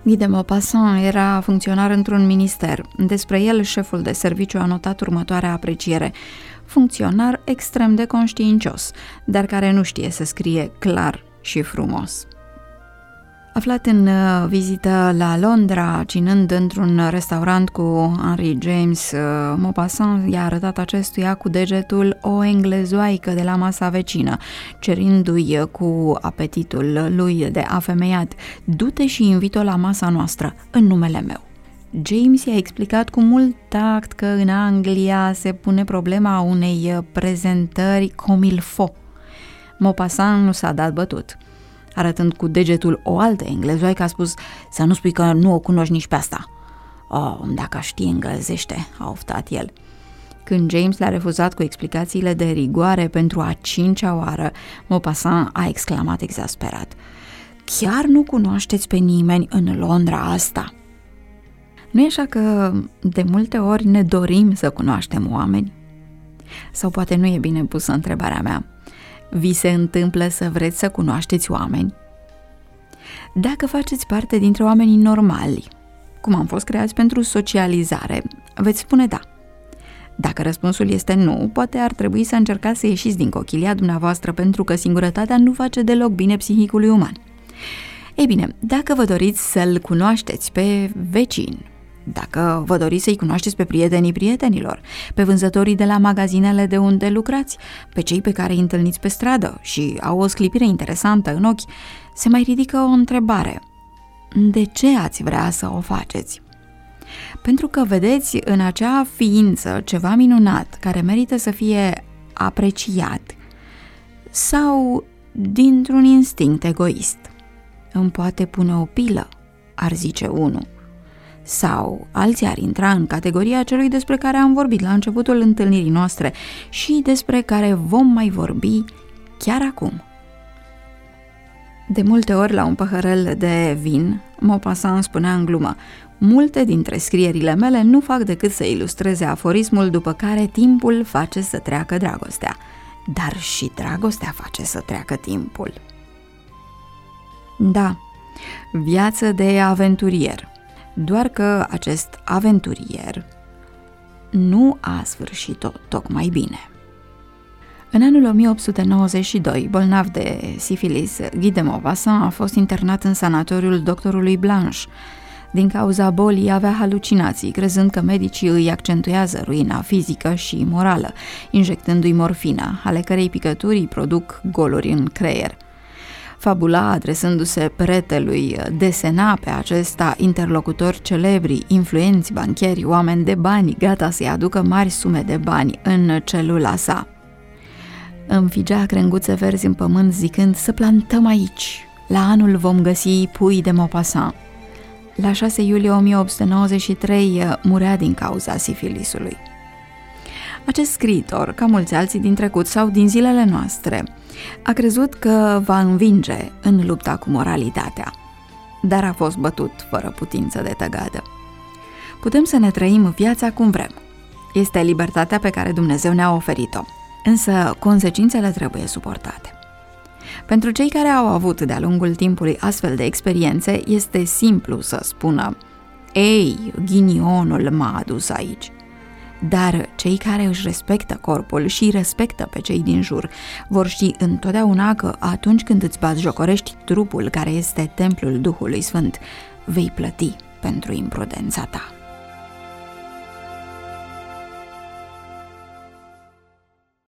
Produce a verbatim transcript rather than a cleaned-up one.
Guy de Maupassant era funcționar într-un minister. Despre el, șeful de serviciu a notat următoarea apreciere: funcționar extrem de conștiincios, dar care nu știe să scrie clar și frumos. Aflat în vizită la Londra, cinând într-un restaurant cu Henry James, Maupassant i-a arătat acestuia cu degetul o englezoaică de la masa vecină, cerindu-i cu apetitul lui de afemeiat: du-te și invit-o la masa noastră, în numele meu. James i-a explicat cu mult tact că în Anglia se pune problema unei prezentări comme il faut. Maupassant nu s-a dat bătut. Arătând cu degetul o altă englezoaică, a spus: să nu spui că nu o cunoști nici pe asta. Oh, dacă știi englezește, a oftat el. Când James l-a refuzat cu explicațiile de rigoare pentru a cincea oară, Maupassant a exclamat exasperat: chiar nu cunoașteți pe nimeni în Londra asta? Nu e așa că de multe ori ne dorim să cunoaștem oameni? Sau poate nu e bine pusă întrebarea mea. Vi se întâmplă să vreți să cunoașteți oameni? Dacă faceți parte dintre oamenii normali, cum am fost creați pentru socializare, veți spune da. Dacă răspunsul este nu, poate ar trebui să încercați să ieșiți din cochilia dumneavoastră, pentru că singurătatea nu face deloc bine psihicului uman. Ei bine, dacă vă doriți să-l cunoașteți pe vecin, dacă vă doriți să-i cunoașteți pe prietenii prietenilor, pe vânzătorii de la magazinele de unde lucrați, pe cei pe care îi întâlniți pe stradă și au o sclipire interesantă în ochi, se mai ridică o întrebare: de ce ați vrea să o faceți? Pentru că vedeți în acea ființă ceva minunat care merită să fie apreciat, sau dintr-un instinct egoist? Îmi poate pune o pilă, ar zice unul. Sau alții ar intra în categoria celui despre care am vorbit la începutul întâlnirii noastre și despre care vom mai vorbi chiar acum. De multe ori, la un păhărel de vin, Maupassant spunea în glumă: multe dintre scrierile mele nu fac decât să ilustreze aforismul după care timpul face să treacă dragostea, dar și dragostea face să treacă timpul. Da, viață de aventurier. Doar că acest aventurier nu a sfârșit-o tocmai bine. În anul o mie opt sute nouăzeci și doi, bolnav de sifilis, Guy de Maupassant a fost internat în sanatoriul doctorului Blanche. Din cauza bolii avea halucinații, crezând că medicii îi accentuează ruina fizică și morală, injectându-i morfina, ale cărei picături îi produc goluri în creier. Fabula adresându-se pretelui, desena pe acesta interlocutori celebri, influenți, bancheri, oameni de bani, gata să-i aducă mari sume de bani în celula sa. Înfigea crenguțe verzi în pământ zicând: să plantăm aici, la anul vom găsi pui de Maupassant. La șase iulie o mie opt sute nouăzeci și trei murea din cauza sifilisului. Acest scriitor, ca mulți alții din trecut sau din zilele noastre, a crezut că va învinge în lupta cu moralitatea, dar a fost bătut fără putință de tăgadă. Putem să ne trăim viața cum vrem. Este libertatea pe care Dumnezeu ne-a oferit-o, însă consecințele trebuie suportate. Pentru cei care au avut de-a lungul timpului astfel de experiențe, este simplu să spună: ei, ghinionul m-a adus aici. Dar cei care își respectă corpul și îi respectă pe cei din jur vor ști întotdeauna că atunci când îți batjocorești trupul, care este templul Duhului Sfânt, vei plăti pentru imprudența ta.